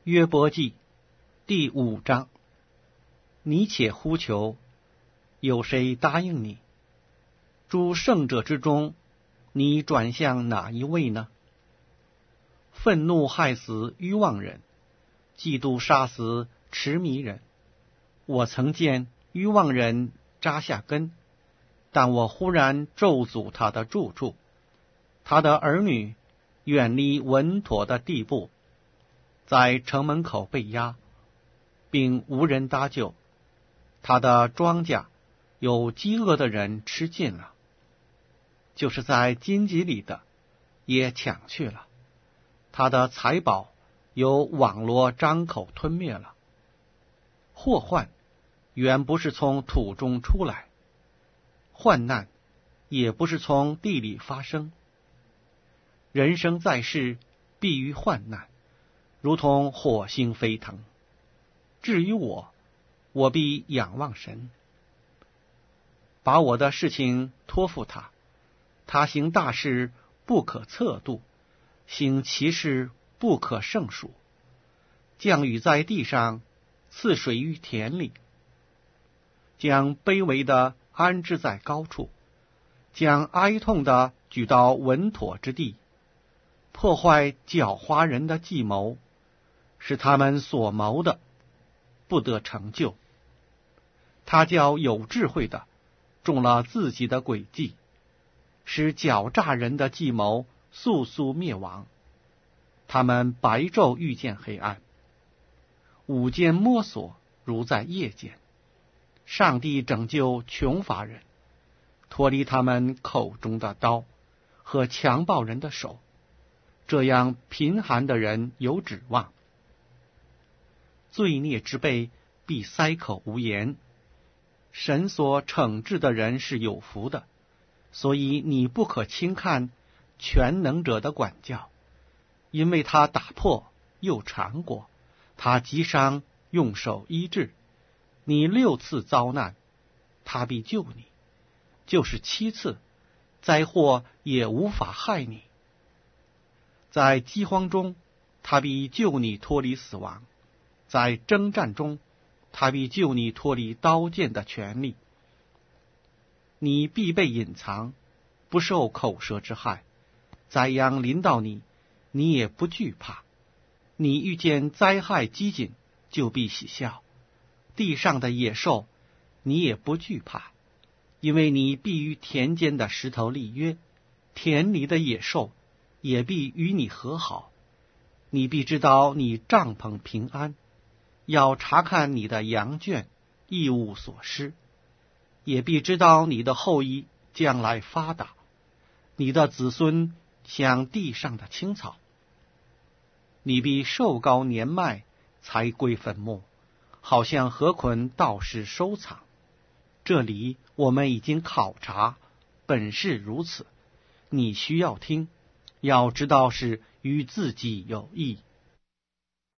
约伯记第5章。你且呼求，有谁答应你？诸圣者之中，你转向哪一位呢？愤怒害死愚妄人，嫉妒杀死痴迷人。我曾见愚妄人扎下根，但我忽然咒诅他的住处，他的儿女远离稳妥的地步，在城门口被压，并无人搭救。他的庄稼有饥饿的人吃尽了，就是在荆棘里的也抢去了。他的财宝有网罗张口吞灭了。祸患原不是从土中出来，患难也不是从地里发生。人生在世，必于患难，如同火星飞腾。至于我必仰望神，把我的事情托付他。他行大事不可测度，行奇事不可胜数。降雨在地上，赐水于田里，将卑微的安置在高处，将哀痛的举到稳妥之地，破坏狡猾人的计谋，使他们所谋的不得成就。他叫有智慧的中了自己的诡计，使狡诈人的计谋速速灭亡。他们白昼遇见黑暗，午间摸索如在夜间。上帝拯救穷乏人，脱离他们口中的刀和强暴人的手，这样贫寒的人有指望。罪孽之辈必塞口无言。神所惩治的人是有福的，所以你不可轻看全能者的管教，因为他打破又缠过，他击伤用手医治。你6次遭难，他必救你；就是7次，灾祸也无法害你。在饥荒中，他必救你脱离死亡；在征战中，他必救你脱离刀剑的权利。你必被隐藏，不受口舌之害。灾殃临到你，你也不惧怕。你遇见灾害饥馑，就必喜笑。地上的野兽，你也不惧怕，因为你必与田间的石头立约，田里的野兽也必与你和好。你必知道你帐篷平安，要查看你的羊圈，一无所失，也必知道你的后裔将来发达，你的子孙像地上的青草。你必寿高年迈，才归坟墓，好像禾捆到时收藏。这里我们已经考察，本是如此。你需要听，要知道是与自己有益。